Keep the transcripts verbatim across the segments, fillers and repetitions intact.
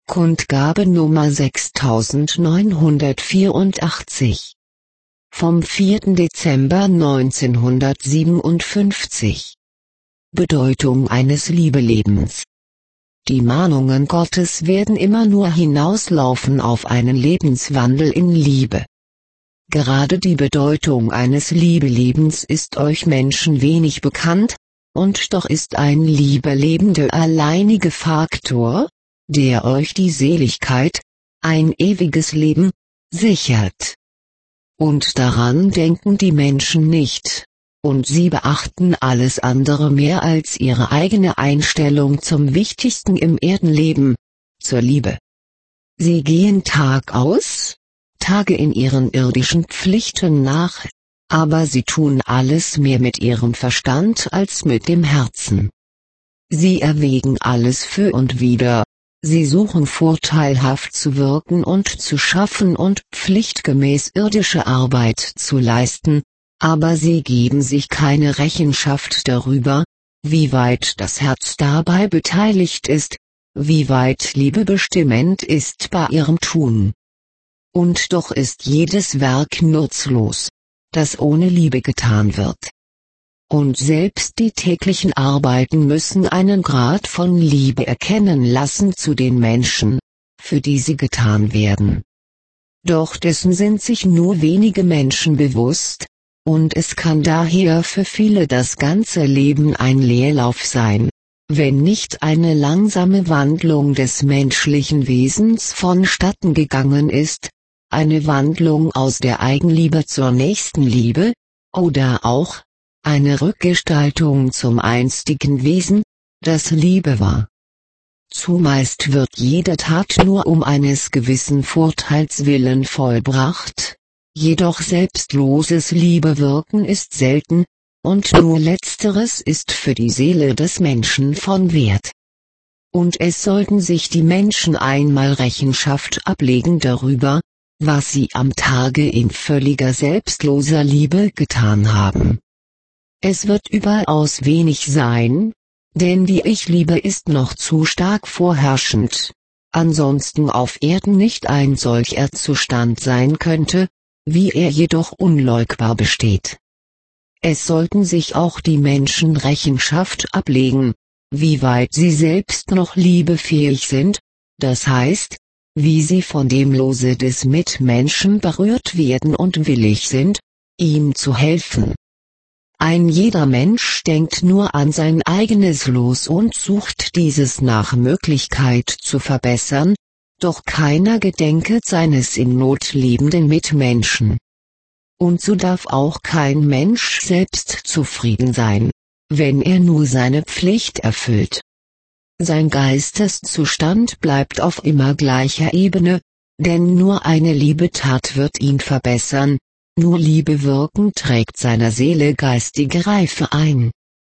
Kundgabe Nummer sechstausendneunhundertvierundachtzig. Vom vierten Dezember neunzehnhundertsiebenundfünfzig. Bedeutung eines Liebelebens. Die Mahnungen Gottes werden immer nur hinauslaufen auf einen Lebenswandel in Liebe. Gerade die Bedeutung eines Liebelebens ist euch Menschen wenig bekannt, und doch ist ein Liebeleben der alleinige Faktor, der euch die Seligkeit, ein ewiges Leben, sichert. Und daran denken die Menschen nicht, und sie beachten alles andere mehr als ihre eigene Einstellung zum Wichtigsten im Erdenleben, zur Liebe. Sie gehen Tag aus, Tage in ihren irdischen Pflichten nach, aber sie tun alles mehr mit ihrem Verstand als mit dem Herzen. Sie erwägen alles für und wider. Sie suchen vorteilhaft zu wirken und zu schaffen und pflichtgemäß irdische Arbeit zu leisten, aber sie geben sich keine Rechenschaft darüber, wie weit das Herz dabei beteiligt ist, wie weit Liebe bestimmend ist bei ihrem Tun. Und doch ist jedes Werk nutzlos, das ohne Liebe getan wird. Und selbst die täglichen Arbeiten müssen einen Grad von Liebe erkennen lassen zu den Menschen, für die sie getan werden. Doch dessen sind sich nur wenige Menschen bewusst, und es kann daher für viele das ganze Leben ein Leerlauf sein, wenn nicht eine langsame Wandlung des menschlichen Wesens vonstatten gegangen ist, eine Wandlung aus der Eigenliebe zur Nächstenliebe, oder auch eine Rückgestaltung zum einstigen Wesen, das Liebe war. Zumeist wird jede Tat nur um eines gewissen Vorteils willen vollbracht, jedoch selbstloses Liebewirken ist selten, und nur letzteres ist für die Seele des Menschen von Wert. Und es sollten sich die Menschen einmal Rechenschaft ablegen darüber, was sie am Tage in völliger selbstloser Liebe getan haben. Es wird überaus wenig sein, denn die Ich-Liebe ist noch zu stark vorherrschend, ansonsten auf Erden nicht ein solcher Zustand sein könnte, wie er jedoch unleugbar besteht. Es sollten sich auch die Menschen Rechenschaft ablegen, wie weit sie selbst noch liebefähig sind, das heißt, wie sie von dem Lose des Mitmenschen berührt werden und willig sind, ihm zu helfen. Ein jeder Mensch denkt nur an sein eigenes Los und sucht dieses nach Möglichkeit zu verbessern, doch keiner gedenket seines in Not lebenden Mitmenschen. Und so darf auch kein Mensch selbst zufrieden sein, wenn er nur seine Pflicht erfüllt. Sein Geisteszustand bleibt auf immer gleicher Ebene, denn nur eine Liebetat wird ihn verbessern. Nur Liebe wirken trägt seiner Seele geistige Reife ein.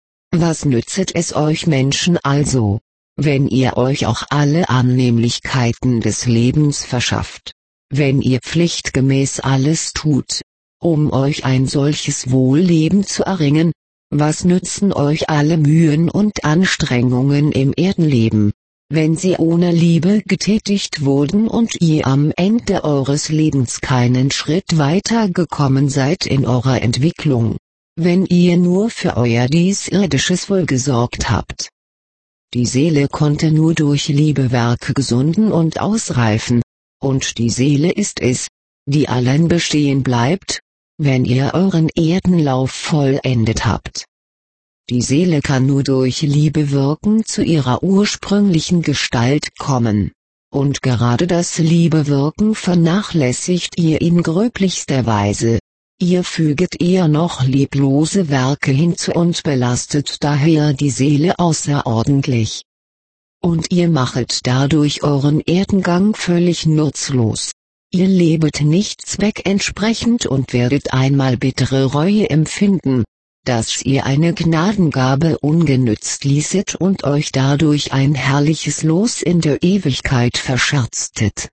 Was nützet es euch Menschen also, wenn ihr euch auch alle Annehmlichkeiten des Lebens verschafft, wenn ihr pflichtgemäß alles tut, um euch ein solches Wohlleben zu erringen? Was nützen euch alle Mühen und Anstrengungen im Erdenleben, wenn sie ohne Liebe getätigt wurden und ihr am Ende eures Lebens keinen Schritt weiter gekommen seid in eurer Entwicklung, wenn ihr nur für euer dies irdisches Wohl gesorgt habt? Die Seele konnte nur durch Liebewerke gesunden und ausreifen, und die Seele ist es, die allein bestehen bleibt, wenn ihr euren Erdenlauf vollendet habt. Die Seele kann nur durch Liebe wirken zu ihrer ursprünglichen Gestalt kommen, und gerade das Liebewirken vernachlässigt ihr in gröblichster Weise, ihr füget eher noch lieblose Werke hinzu und belastet daher die Seele außerordentlich. Und ihr machet dadurch euren Erdengang völlig nutzlos. Ihr lebet nicht zweckentsprechend und werdet einmal bittere Reue empfinden, dass ihr eine Gnadengabe ungenützt ließet und euch dadurch ein herrliches Los in der Ewigkeit verscherztet.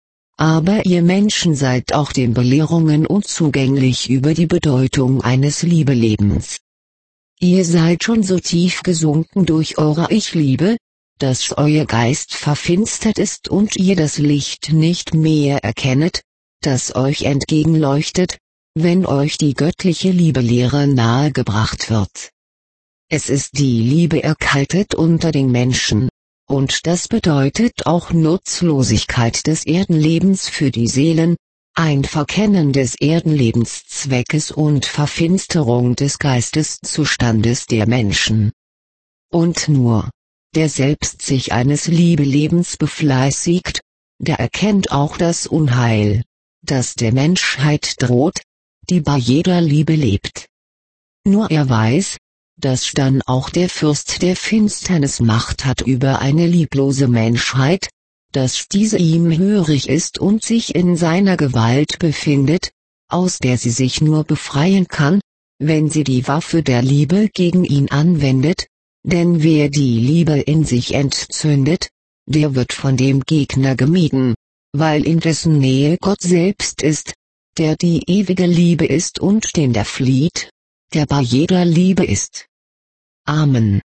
Aber ihr Menschen seid auch den Belehrungen unzugänglich über die Bedeutung eines Liebelebens. Ihr seid schon so tief gesunken durch eure Ich-Liebe, dass euer Geist verfinstert ist und ihr das Licht nicht mehr erkennet, das euch entgegenleuchtet, wenn euch die göttliche Liebelehre nahegebracht wird. Es ist die Liebe erkaltet unter den Menschen, und das bedeutet auch Nutzlosigkeit des Erdenlebens für die Seelen, ein Verkennen des Erdenlebenszweckes und Verfinsterung des Geisteszustandes der Menschen. Und nur, der selbst sich eines Liebelebens befleißigt, der erkennt auch das Unheil, das der Menschheit droht, die bei jeder Liebe lebt. Nur er weiß, dass dann auch der Fürst der Finsternis Macht hat über eine lieblose Menschheit, dass diese ihm hörig ist und sich in seiner Gewalt befindet, aus der sie sich nur befreien kann, wenn sie die Waffe der Liebe gegen ihn anwendet, denn wer die Liebe in sich entzündet, der wird von dem Gegner gemieden, weil in dessen Nähe Gott selbst ist, der die ewige Liebe ist und den der flieht, der bei jeder Liebe ist. Amen.